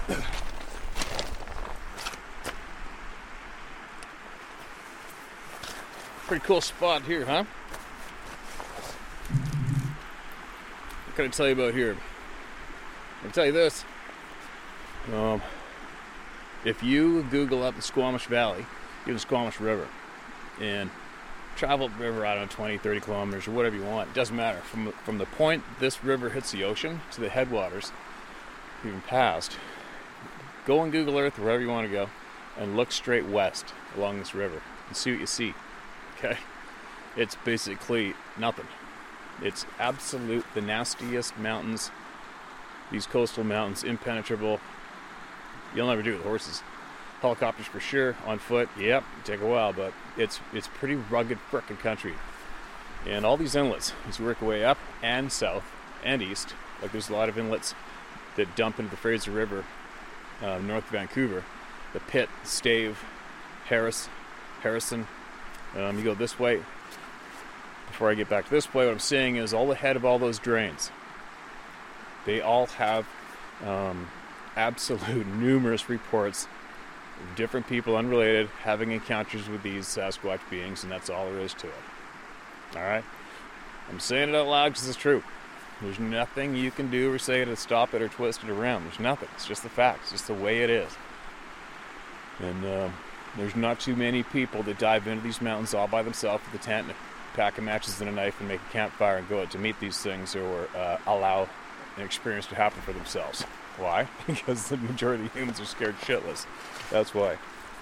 Pretty cool spot here, huh? What can I tell you about here? I'll tell you this. If you Google up the Squamish Valley, the Squamish River, and travel up the river, I don't know, 20, 30 kilometers or whatever you want, it doesn't matter. From the point this river hits the ocean to the headwaters, even past, go on Google Earth, wherever you want to go, and look straight west along this river and see what you see. Okay? It's basically nothing. It's the nastiest mountains, these coastal mountains, impenetrable. You'll never do it with horses. Helicopters for sure, on foot, yep, take a while, but it's pretty rugged frickin' country. And all these inlets, as you work your way up and south and east, like there's a lot of inlets that dump into the Fraser River, north of Vancouver, the Pitt, Stave, Harrison. You go this way. Before I get back to this way, what I'm saying is all the head of all those drains, they all have absolute numerous reports of different people, unrelated, having encounters with these Sasquatch beings, and that's all there is to it. Alright? I'm saying it out loud because it's true. There's nothing you can do or say to stop it or twist it around. There's nothing. It's just the facts. It's just the way it is. And there's not too many people that dive into these mountains all by themselves with a tent and a pack of matches and a knife and make a campfire and go out to meet these things or allow an experience to happen for themselves. Why? Because the majority of humans are scared shitless. That's why.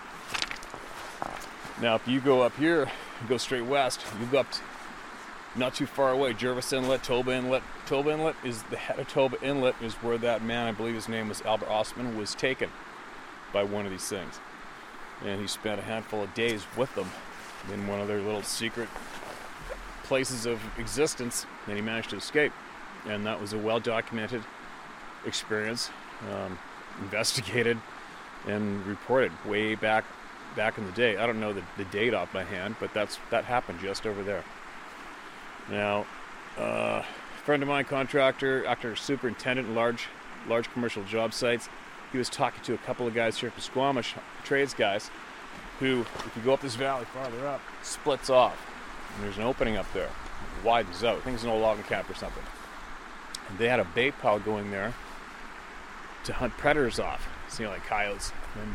Now, if you go up here, you go straight west, you go up not too far away, Jervis Inlet, Toba Inlet. Toba Inlet is the head of Toba Inlet is where that man, I believe his name was Albert Ostman, was taken by one of these things. And he spent a handful of days with them in one of their little secret places of existence, and he managed to escape. And that was a well-documented experience, investigated and reported way back in the day. I don't know the date off my hand, but that happened just over there. Now, a friend of mine, contractor, actor, superintendent in large commercial job sites, he was talking to a couple of guys here from Squamish, trades guys, who, if you go up this valley farther up, splits off. And there's an opening up there, widens out. I think it's an old logging camp or something. And they had a bait pile going there to hunt predators off. So, like coyotes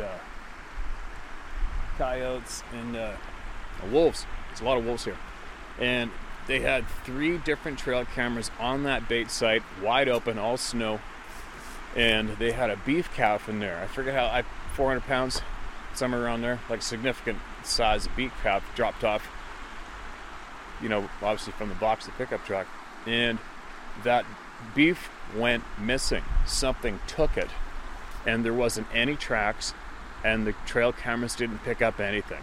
and wolves. There's a lot of wolves here. And they had 3 different trail cameras on that bait site, wide open, all snow. And they had a beef calf in there. I forget how, 400 pounds, somewhere around there, like a significant size beef calf dropped off, obviously from the box of the pickup truck. And that beef went missing. Something took it. And there wasn't any tracks, and the trail cameras didn't pick up anything.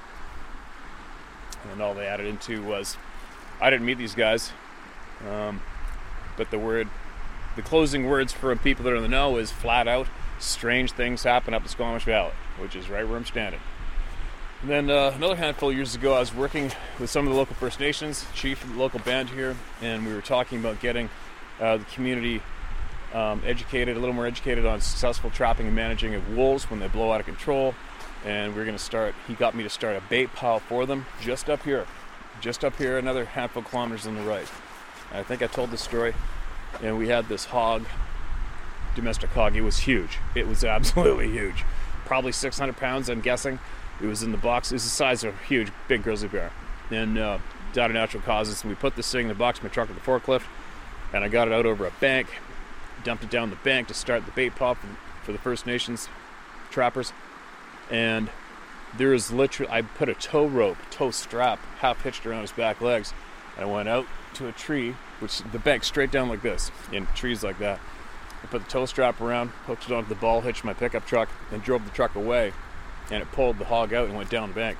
And all they added into was, I didn't meet these guys, but the closing words for people that are in the know is flat out, strange things happen up the Squamish Valley, which is right where I'm standing. And then another handful of years ago, I was working with some of the local First Nations, chief of the local band here, and we were talking about getting the community educated, a little more educated on successful trapping and managing of wolves when they blow out of control. And we're going to start, he got me to start a bait pile for them just up here, another handful of kilometers on the right. I think I told this story, and we had this hog, domestic hog. It was huge. It was absolutely huge. Probably 600 pounds, I'm guessing. It was in the box. It was the size of a huge, big grizzly bear. And died of natural causes. And we put this thing in the box of my truck with the forklift, and I got it out over a bank, dumped it down the bank to start the bait pile for the First Nations trappers. And there is literally, I put a tow strap, half hitched around his back legs, and I went out to a tree, which the bank straight down like this, in trees like that. I put the tow strap around, hooked it onto the ball hitch of my pickup truck, and drove the truck away, and it pulled the hog out and went down the bank.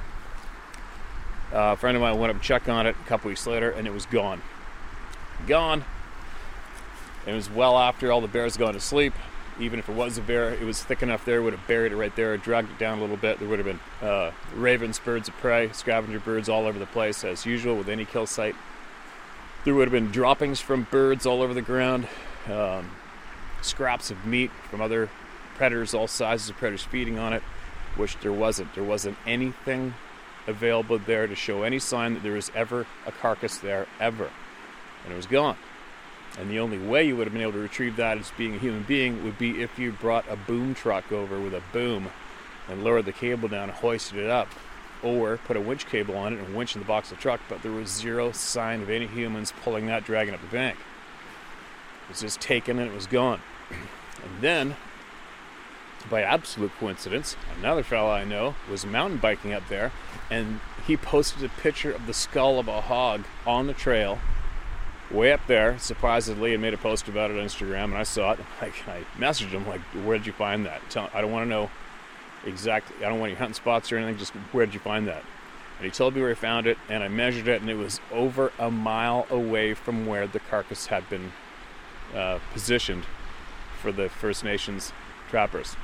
A friend of mine went up and checked on it a couple weeks later, and it was gone. Gone. It was well after all the bears had gone to sleep. Even if it was a bear, it was thick enough there, would have buried it right there, dragged it down a little bit. There would have been ravens, birds of prey, scavenger birds all over the place, as usual with any kill site. There would have been droppings from birds all over the ground, scraps of meat from other predators, all sizes of predators feeding on it, which there wasn't. There wasn't anything available there to show any sign that there was ever a carcass there, ever. And it was gone. And the only way you would have been able to retrieve that as being a human being would be if you brought a boom truck over with a boom and lowered the cable down and hoisted it up. Or put a winch cable on it and winch in the box of the truck, but there was zero sign of any humans pulling that, dragging up the bank. It was just taken and it was gone. And then, by absolute coincidence, another fellow I know was mountain biking up there, and he posted a picture of the skull of a hog on the trail, way up there, surprisingly, and made a post about it on Instagram, and I saw it. I messaged him, like, where did you find that? I don't want to know exactly, I don't want any hunting spots or anything, just where did you find that? And he told me where he found it, and I measured it, and it was over a mile away from where the carcass had been positioned for the First Nations trappers.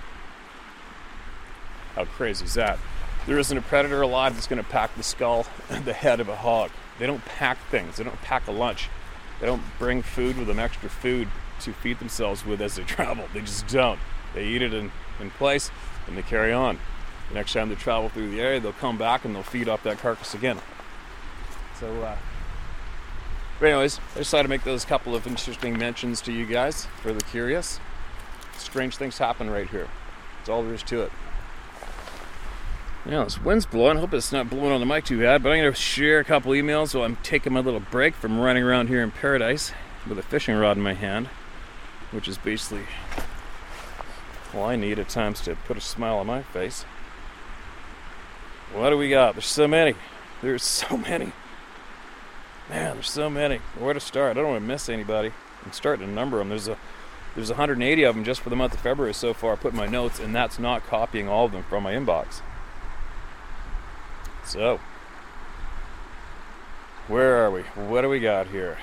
How crazy is that? There isn't a predator alive that's going to pack the skull, the head of a hog. They don't pack things. They don't pack a lunch. They don't bring food with them, extra food to feed themselves with as they travel. They just don't. They eat it in place, and they carry on. The next time they travel through the area, they'll come back and they'll feed off that carcass again. So, but anyways, I decided to make those couple of interesting mentions to you guys for the curious. Strange things happen right here. That's all there is to it. Yeah, this wind's blowing. I hope it's not blowing on the mic too bad, but I'm going to share a couple emails while I'm taking my little break from running around here in paradise with a fishing rod in my hand, which is basically all I need at times to put a smile on my face. What do we got? There's so many. There's so many. Man, there's so many. Where to start? I don't want to miss anybody. I'm starting to number them. There's 180 of them just for the month of February so far. I put in my notes, and that's not copying all of them from my inbox. So, where are we? What do we got here?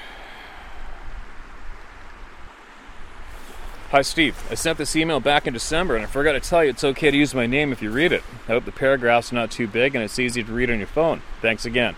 Hi, Steve. I sent this email back in December, and I forgot to tell you it's okay to use my name if you read it. I hope the paragraph's not too big and it's easy to read on your phone. Thanks again.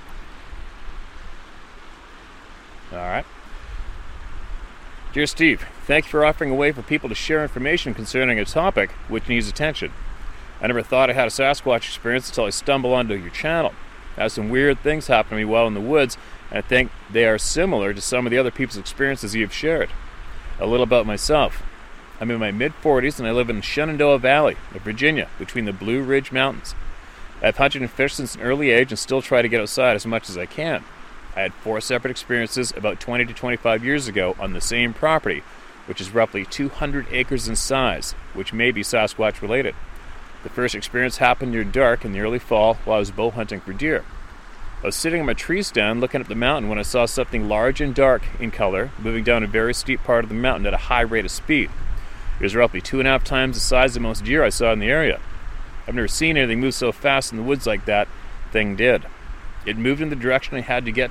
All right. Dear Steve, thank you for offering a way for people to share information concerning a topic which needs attention. I never thought I had a Sasquatch experience until I stumbled onto your channel. I had some weird things happen to me while in the woods, and I think they are similar to some of the other people's experiences you've shared. A little about myself. I'm in my mid-40s and I live in Shenandoah Valley of Virginia, between the Blue Ridge Mountains. I've hunted and fished since an early age and still try to get outside as much as I can. I had 4 separate experiences about 20 to 25 years ago on the same property, which is roughly 200 acres in size, which may be Sasquatch related. The first experience happened near dark in the early fall while I was bow hunting for deer. I was sitting on my tree stand looking up the mountain when I saw something large and dark in color moving down a very steep part of the mountain at a high rate of speed. It was roughly 2.5 times the size of most deer I saw in the area. I've never seen anything move so fast in the woods like that thing did. It moved in the direction I had to go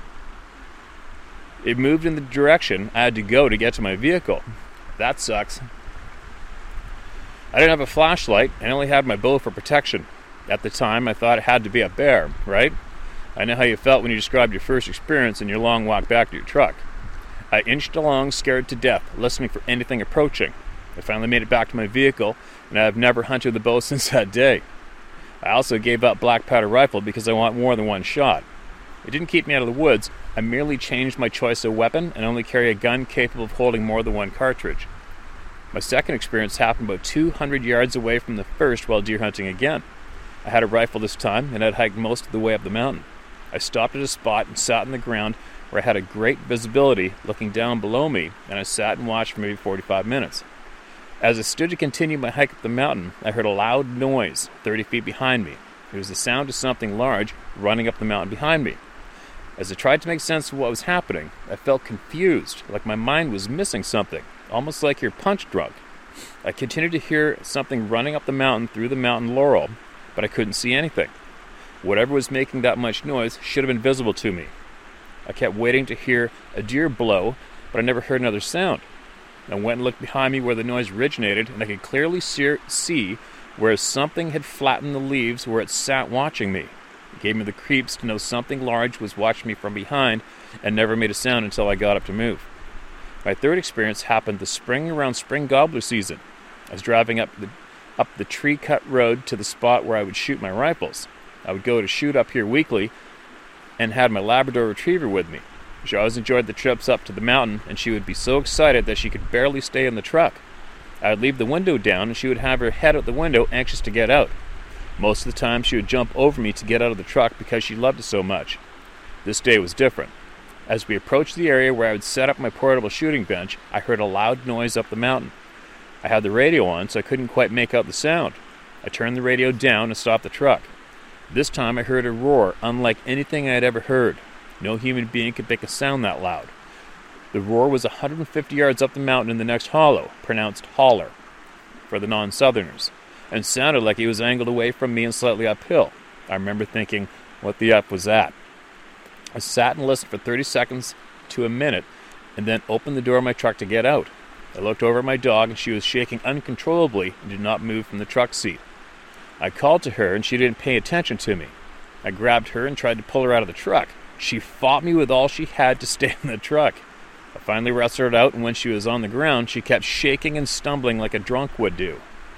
to get to my vehicle. That sucks. I didn't have a flashlight and I only had my bow for protection. At the time, I thought it had to be a bear, right? I know how you felt when you described your first experience and your long walk back to your truck. I inched along, scared to death, listening for anything approaching. I finally made it back to my vehicle, and I have never hunted the bow since that day. I also gave up black powder rifle because I want more than one shot. It didn't keep me out of the woods. I merely changed my choice of weapon and only carry a gun capable of holding more than one cartridge. My second experience happened about 200 yards away from the first while deer hunting again. I had a rifle this time, and I'd hiked most of the way up the mountain. I stopped at a spot and sat on the ground where I had a great visibility looking down below me, and I sat and watched for maybe 45 minutes. As I stood to continue my hike up the mountain, I heard a loud noise 30 feet behind me. It was the sound of something large running up the mountain behind me. As I tried to make sense of what was happening, I felt confused, like my mind was missing something, almost like you're punch drunk. I continued to hear something running up the mountain through the mountain laurel, but I couldn't see anything. Whatever was making that much noise should have been visible to me. I kept waiting to hear a deer blow, but I never heard another sound. I went and looked behind me where the noise originated, and I could clearly see where something had flattened the leaves where it sat watching me. It gave me the creeps to know something large was watching me from behind and never made a sound until I got up to move. My third experience happened the spring around spring gobbler season. I was driving up the tree-cut road to the spot where I would shoot my rifles. I would go to shoot up here weekly and had my Labrador Retriever with me. She always enjoyed the trips up to the mountain, and she would be so excited that she could barely stay in the truck. I would leave the window down, and she would have her head out the window, anxious to get out. Most of the time, she would jump over me to get out of the truck because she loved it so much. This day was different. As we approached the area where I would set up my portable shooting bench, I heard a loud noise up the mountain. I had the radio on, so I couldn't quite make out the sound. I turned the radio down and stopped the truck. This time I heard a roar unlike anything I had ever heard. No human being could make a sound that loud. The roar was 150 yards up the mountain in the next hollow, pronounced holler for the non-southerners, and sounded like it was angled away from me and slightly uphill. I remember thinking, what the F was that? I sat and listened for 30 seconds to a minute, and then opened the door of my truck to get out. I looked over at my dog, and she was shaking uncontrollably and did not move from the truck seat. I called to her, and she didn't pay attention to me. I grabbed her and tried to pull her out of the truck. She fought me with all she had to stay in the truck. I finally wrestled her out, and when she was on the ground, she kept shaking and stumbling like a drunk would do.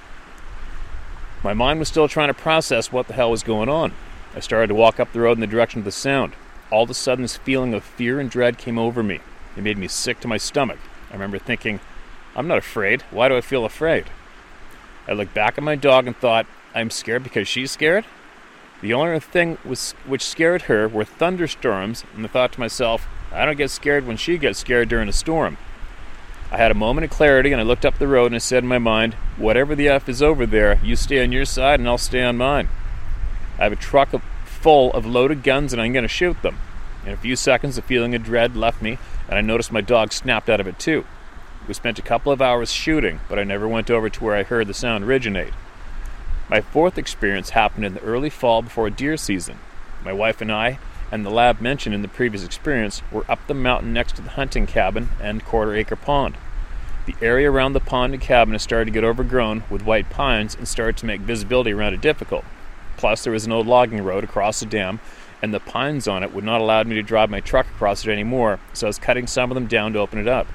My mind was still trying to process what the hell was going on. I started to walk up the road in the direction of the sound. All of a sudden, this feeling of fear and dread came over me. It made me sick to my stomach. I remember thinking, I'm not afraid. Why do I feel afraid? I looked back at my dog and thought, I'm scared because she's scared? The only thing which scared her were thunderstorms, and I thought to myself, I don't get scared when she gets scared during a storm. I had a moment of clarity, and I looked up the road and I said in my mind, whatever the F is over there, you stay on your side and I'll stay on mine. I have a truck full of loaded guns and I'm going to shoot them. In a few seconds, the feeling of dread left me, and I noticed my dog snapped out of it too. We spent a couple of hours shooting, but I never went over to where I heard the sound originate. My fourth experience happened in the early fall before deer season. My wife and I, and the lab mentioned in the previous experience, were up the mountain next to the hunting cabin and quarter-acre pond. The area around the pond and cabin had started to get overgrown with white pines and started to make visibility around it difficult. Plus, there was an old logging road across the dam, and the pines on it would not allow me to drive my truck across it anymore, so I was cutting some of them down to open it up.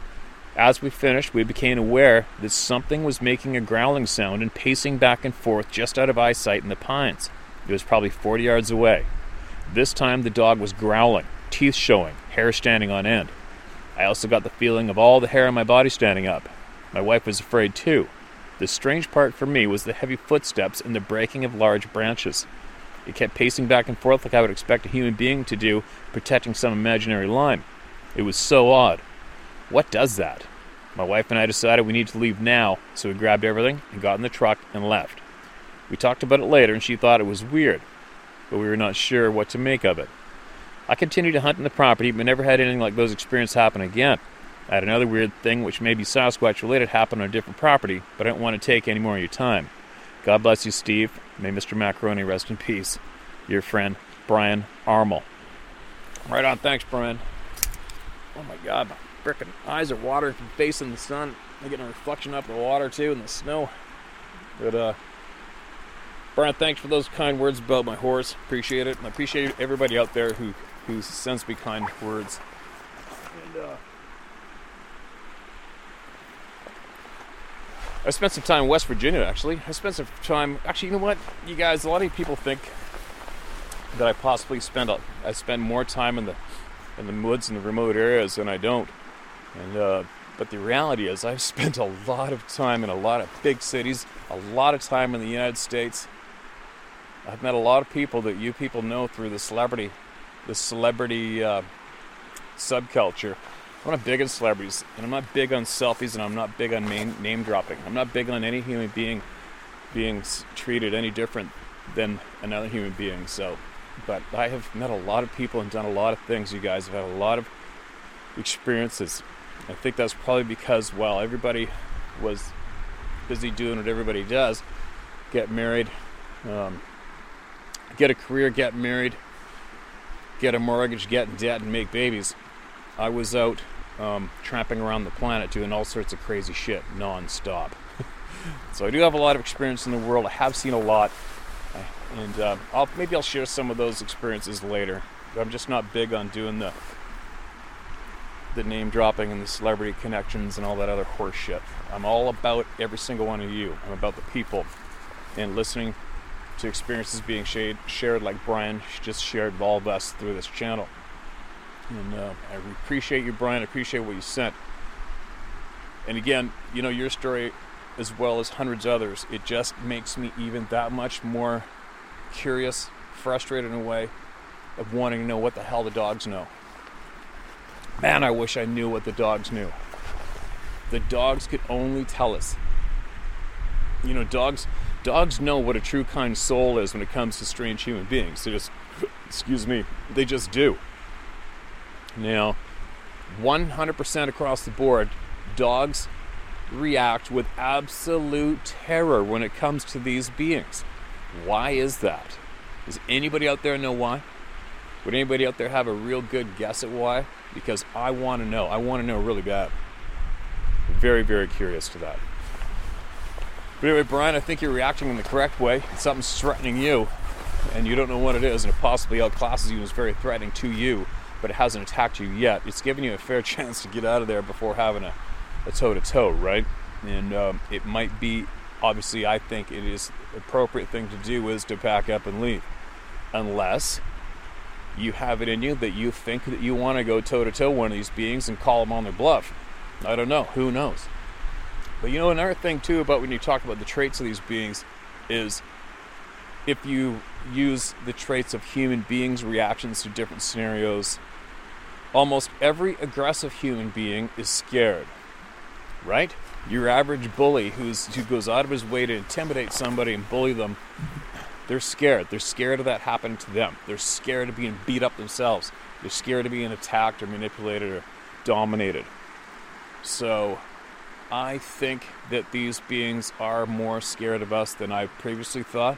As we finished, we became aware that something was making a growling sound and pacing back and forth just out of eyesight in the pines. It was probably 40 yards away. This time the dog was growling, teeth showing, hair standing on end. I also got the feeling of all the hair on my body standing up. My wife was afraid too. The strange part for me was the heavy footsteps and the breaking of large branches. It kept pacing back and forth like I would expect a human being to do, protecting some imaginary line. It was so odd. What does that? My wife and I decided we needed to leave now, so we grabbed everything and got in the truck and left. We talked about it later, and she thought it was weird, but we were not sure what to make of it. I continued to hunt in the property, but never had anything like those experiences happen again. I had another weird thing, which may be Sasquatch related, happen on a different property, but I don't want to take any more of your time. God bless you, Steve. May Mr. Macaroni rest in peace. Your friend, Brian Armel. Right on. Thanks, Brian. Oh my God, my frickin' eyes are watering from facing the sun. I'm getting a reflection up in the water too, in the snow. But Brian, thanks for those kind words about my horse. Appreciate it. And I appreciate everybody out there who sends me kind words. And I spent some time in West Virginia, actually. I spent some time... Actually, you know what, you guys? A lot of people think that I possibly spend more time in the woods and the remote areas than I don't. And but the reality is I've spent a lot of time in a lot of big cities, a lot of time in the United States. I've met a lot of people that you people know through the celebrity subculture. I'm not big on celebrities, and I'm not big on selfies, and I'm not big on name dropping. I'm not big on any human being being treated any different than another human being. So, but I have met a lot of people and done a lot of things. You guys have had a lot of experiences. I think that's probably because, well, everybody was busy doing what everybody does. Get married, get a career, get married, get a mortgage, get in debt, and make babies. I was out tramping around the planet doing all sorts of crazy shit non-stop. So I do have a lot of experience in the world. I have seen a lot, and maybe I'll share some of those experiences later. I'm just not big on doing the name dropping and the celebrity connections and all that other horse shit. I'm all about every single one of you. I'm about the people and listening to experiences being shared like Brian just shared with all of us through this channel. And I appreciate you, Brian. I appreciate what you sent. And again, you know, your story as well as hundreds of others, it just makes me even that much more curious, frustrated in a way, of wanting to know what the hell the dogs know. Man, I wish I knew what the dogs knew. The dogs could only tell us. You know, dogs know what a true kind soul is when it comes to strange human beings. They just, they just do. Now, 100% across the board, dogs react with absolute terror when it comes to these beings. Why is that? Does anybody out there know why? Would anybody out there have a real good guess at why? Because I want to know. I want to know really bad. Very, very curious to that. But anyway, Brian, I think you're reacting in the correct way. Something's threatening you, and you don't know what it is, and it possibly outclasses you and is very threatening to you, but it hasn't attacked you yet. It's giving you a fair chance to get out of there before having a toe-to-toe, right? And it might be, obviously, I think it is the appropriate thing to do is to pack up and leave. Unless you have it in you that you think that you want to go toe-to-toe one of these beings and call them on their bluff. I don't know. Who knows? But you know, another thing, too, about when you talk about the traits of these beings is if you use the traits of human beings' reactions to different scenarios, almost every aggressive human being is scared, right? Your average bully who goes out of his way to intimidate somebody and bully them, they're scared. They're scared of that happening to them. They're scared of being beat up themselves. They're scared of being attacked or manipulated or dominated. So I think that these beings are more scared of us than I previously thought.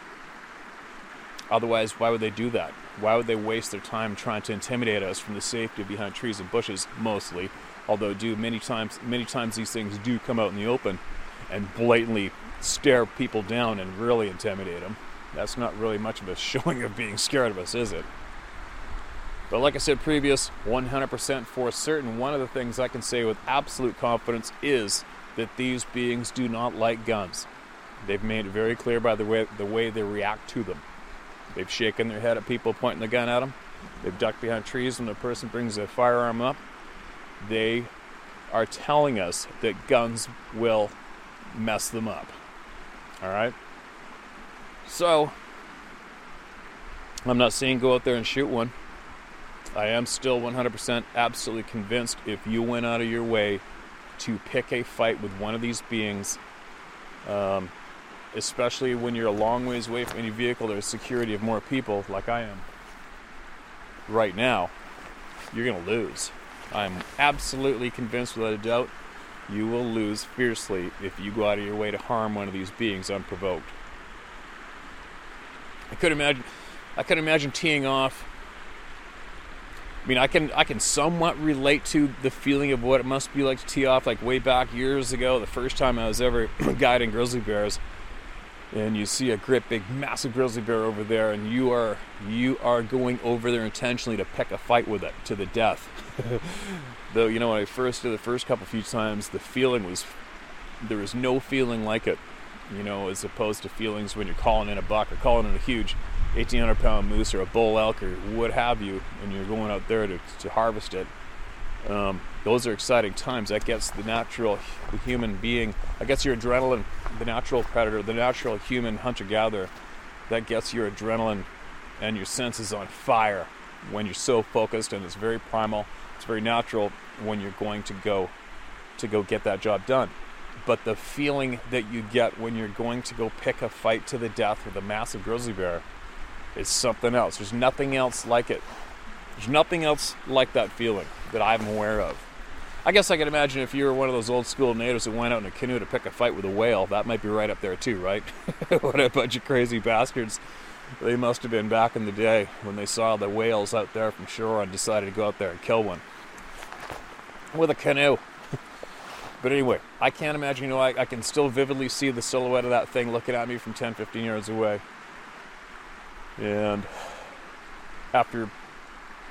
Otherwise, why would they do that? Why would they waste their time trying to intimidate us from the safety of behind trees and bushes, mostly? Although many times these things do come out in the open and blatantly stare people down and really intimidate them. That's not really much of a showing of being scared of us, is it? But like I said previous, 100% for certain, one of the things I can say with absolute confidence is that these beings do not like guns. They've made it very clear by the way they react to them. They've shaken their head at people pointing the gun at them. They've ducked behind trees when the person brings a firearm up. They are telling us that guns will mess them up. All right? So, I'm not saying go out there and shoot one. I am still 100% absolutely convinced if you went out of your way to pick a fight with one of these beings, especially when you're a long ways away from any vehicle, there's security of more people like I am right now, you're going to lose. I'm absolutely convinced without a doubt you will lose fiercely if you go out of your way to harm one of these beings unprovoked. I could imagine teeing off. I mean, I can somewhat relate to the feeling of what it must be like to tee off, like way back years ago, the first time I was ever guiding grizzly bears, and you see a great big massive grizzly bear over there, and you are going over there intentionally to pick a fight with it to the death. Though, you know, when I first did the first few times, the feeling was, there was no feeling like it, you know, as opposed to feelings when you're calling in a buck or calling in a huge 1,800-pound moose or a bull elk or what have you, and you're going out there to harvest it. Those are exciting times. That gets the human being, that gets your adrenaline, the natural predator, the natural human hunter-gatherer, that gets your adrenaline and your senses on fire when you're so focused, and it's very primal, it's very natural when you're going to go get that job done. But the feeling that you get when you're going to go pick a fight to the death with a massive grizzly bear is something else. There's nothing else like it. There's nothing else like that feeling that I'm aware of. I guess I can imagine if you were one of those old school natives that went out in a canoe to pick a fight with a whale, that might be right up there too, right? What a bunch of crazy bastards they must have been back in the day when they saw the whales out there from shore and decided to go out there and kill one with a canoe. But anyway, I can't imagine, you know, I can still vividly see the silhouette of that thing looking at me from 10, 15 yards away. And after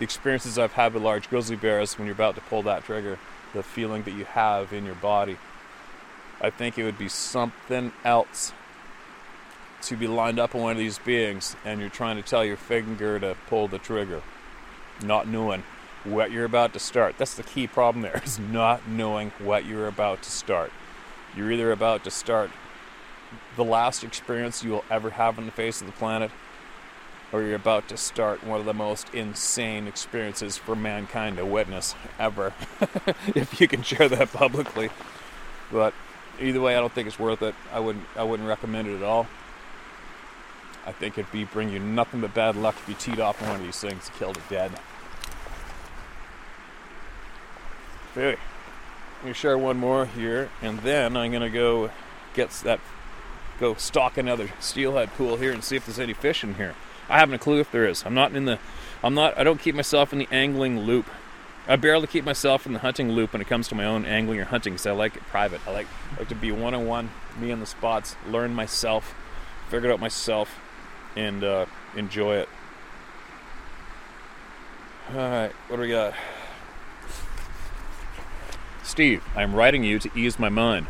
the experiences I've had with large grizzly bears when you're about to pull that trigger, the feeling that you have in your body. I think it would be something else to be lined up on one of these beings and you're trying to tell your finger to pull the trigger, not knowing what you're about to start. That's the key problem there, is not knowing what you're about to start. You're either about to start the last experience you will ever have on the face of the planet, or you're about to start one of the most insane experiences for mankind to witness ever, if you can share that publicly. But either way, I don't think it's worth it. I wouldn't recommend it at all. I think it'd bring you nothing but bad luck if you teed off on one of these things and killed it dead. Okay, let me share one more here, and then I'm gonna go stock another steelhead pool here and see if there's any fish in here. I haven't a clue if there is. I don't keep myself in the angling loop. I barely keep myself in the hunting loop when it comes to my own angling or hunting, because I like it private. I like to be one-on-one, me on the spots, learn myself, figure it out myself, and enjoy it. Alright, what do we got? Steve, I'm writing you to ease my mind.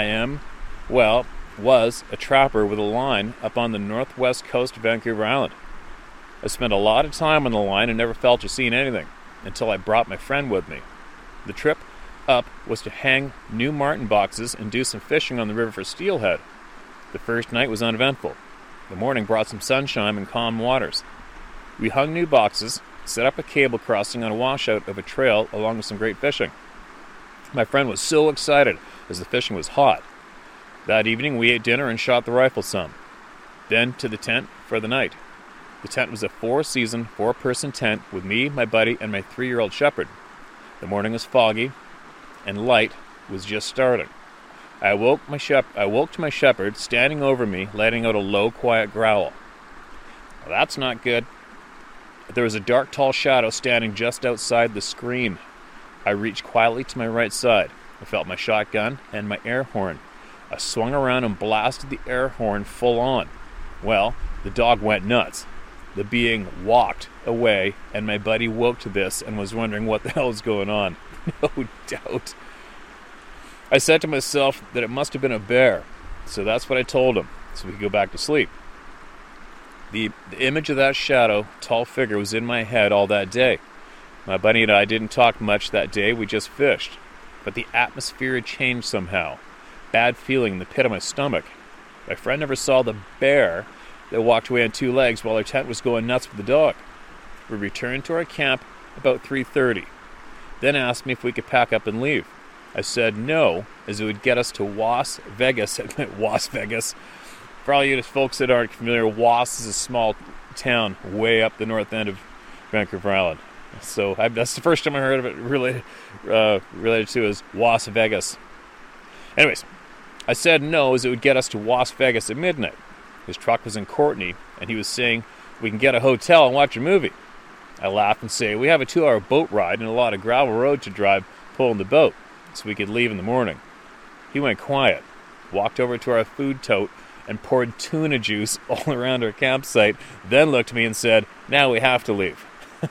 Was a trapper with a line up on the northwest coast of Vancouver Island. I spent a lot of time on the line and never felt or seen anything until I brought my friend with me. The trip up was to hang new marten boxes and do some fishing on the river for steelhead. The first night was uneventful. The morning brought some sunshine and calm waters. We hung new boxes, set up a cable crossing on a washout of a trail along with some great fishing. My friend was so excited as the fishing was hot. That evening we ate dinner and shot the rifle some. Then to the tent for the night. The tent was a 4-person tent with me, my buddy, and my 3-year-old shepherd. The morning was foggy, and light was just starting. I woke to my shepherd standing over me, letting out a low, quiet growl. Well, that's not good. There was a dark, tall shadow standing just outside the screen. I reached quietly to my right side. I felt my shotgun and my air horn. I swung around and blasted the air horn full on. Well, the dog went nuts. The being walked away, and my buddy woke to this and was wondering what the hell was going on. No doubt. I said to myself that it must have been a bear, so that's what I told him, so we could go back to sleep. The image of that shadow, tall figure was in my head all that day. My buddy and I didn't talk much that day, we just fished. But the atmosphere had changed somehow. Bad feeling in the pit of my stomach. My friend never saw the bear that walked away on 2 legs while our tent was going nuts with the dog. We returned to our camp about 3:30. Then asked me if we could pack up and leave. I said no, as it would get us to Was Vegas. Was Vegas. For all you folks that aren't familiar, Was is a small town way up the north end of Vancouver Island. So that's the first time I heard of it related to as Was Vegas. Anyways, I said no, as it would get us to Was Vegas at midnight. His truck was in Courtenay, and he was saying we can get a hotel and watch a movie. I laughed and say we have a 2-hour boat ride and a lot of gravel road to drive pulling the boat, so we could leave in the morning. He went quiet, walked over to our food tote, and poured tuna juice all around our campsite, then looked at me and said, now we have to leave.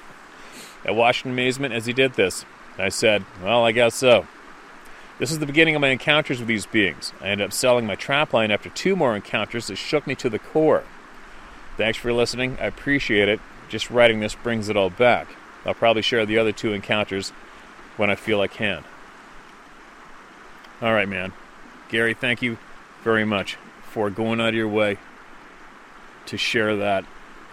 I watched in amazement as he did this, and I said, well, I guess so. This is the beginning of my encounters with these beings. I ended up selling my trap line after 2 more encounters that shook me to the core. Thanks for listening. I appreciate it. Just writing this brings it all back. I'll probably share the other 2 encounters when I feel I can. All right, man. Gary, thank you very much for going out of your way to share that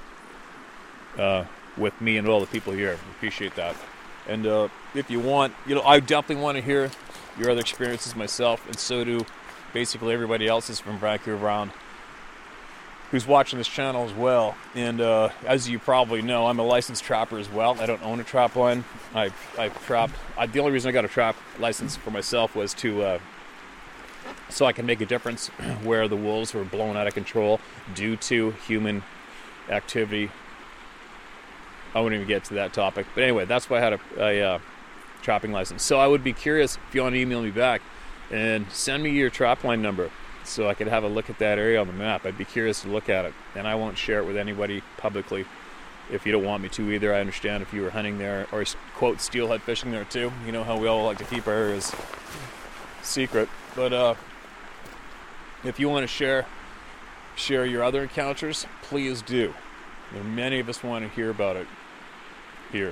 with me and all the people here. I appreciate that. And if you want, I definitely want to hear your other experiences myself, and so do basically everybody else's from Vancouver Island who's watching this channel as well. And as you probably know, I'm a licensed trapper as well. I don't own a trap line. I've trapped. The only reason I got a trap license for myself was to so I can make a difference where the wolves were blown out of control due to human activity. I won't even get to that topic. But anyway, that's why I had a trapping license. So I would be curious if you want to email me back and send me your trap line number so I could have a look at that area on the map. I'd be curious to look at it. And I won't share it with anybody publicly If you don't want me to either, I understand if you were hunting there or quote steelhead fishing there too. You know how we all like to keep our areas secret. But if you want to share your other encounters, please do. Many of us want to hear about it here.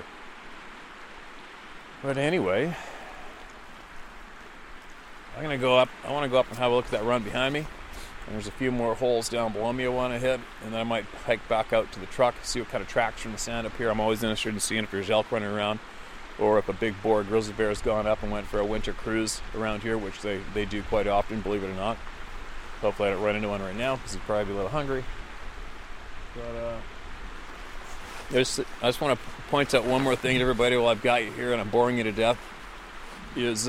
But anyway, I want to go up and have a look at that run behind me. And there's a few more holes down below me I want to hit, and then I might hike back out to the truck, see what kind of traction the sand up here. I'm always interested in seeing if there's elk running around, or if a big boar grizzly bear has gone up and went for a winter cruise around here, which they do quite often, believe it or not. Hopefully I don't run into one right now, because he's probably a little hungry. But I just want to point out one more thing to everybody while I've got you here and I'm boring you to death. Is,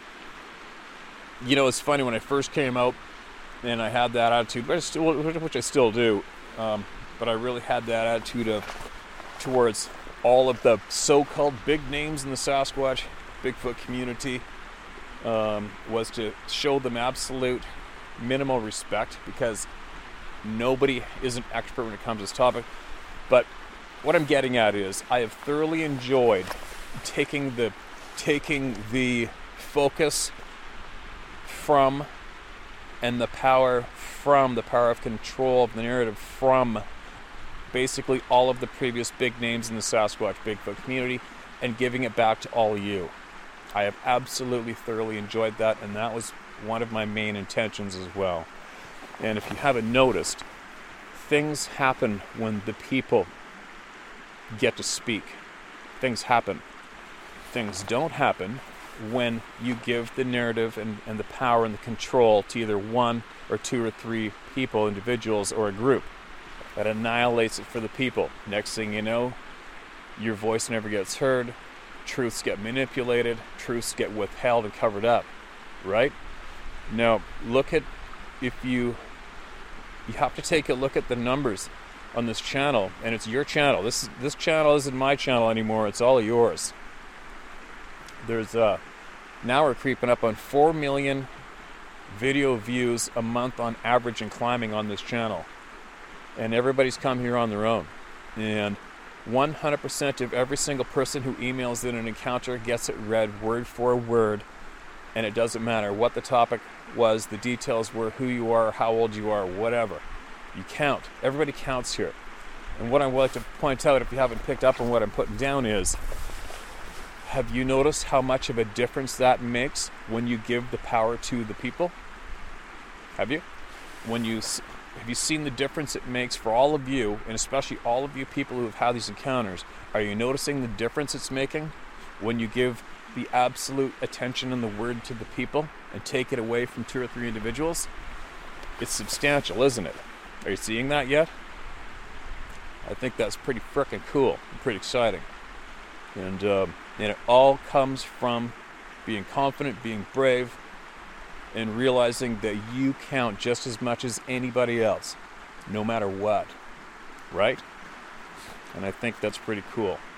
it's funny, when I first came out, and I had that attitude, which I still do, but I really had that attitude towards all of the so-called big names in the Sasquatch Bigfoot community, was to show them absolute minimal respect, because nobody is an expert when it comes to this topic. But what I'm getting at is, I have thoroughly enjoyed taking the focus from, and the power of control of the narrative from basically all of the previous big names in the Sasquatch Bigfoot community, and giving it back to all of you. I have absolutely thoroughly enjoyed that, and that was one of my main intentions as well. And if you haven't noticed, things happen when the people get to speak. Things happen. Things don't happen when you give the narrative and the power and the control to either one or two or three people, individuals, or a group. That annihilates it for the people. Next thing you know, your voice never gets heard, truths get manipulated, truths get withheld and covered up, right? Now, you have to take a look at the numbers on this channel, and it's your channel. This channel isn't my channel anymore, it's all yours. There's now we're creeping up on 4 million video views a month on average and climbing on this channel. And everybody's come here on their own. And 100% of every single person who emails in an encounter gets it read word for word. And it doesn't matter what the topic was, the details were, who you are, how old you are, whatever. You count. Everybody counts here. And what I would like to point out, if you haven't picked up on what I'm putting down, is, have you noticed how much of a difference that makes when you give the power to the people? Have you? Have you seen the difference it makes for all of you, and especially all of you people who have had these encounters? Are you noticing the difference it's making when you give the absolute attention and the word to the people and take it away from two or three individuals? It's substantial, isn't it? Are you seeing that yet? I think that's pretty frickin' cool, pretty exciting. And it all comes from being confident, being brave, and realizing that you count just as much as anybody else, no matter what, right? And I think that's pretty cool.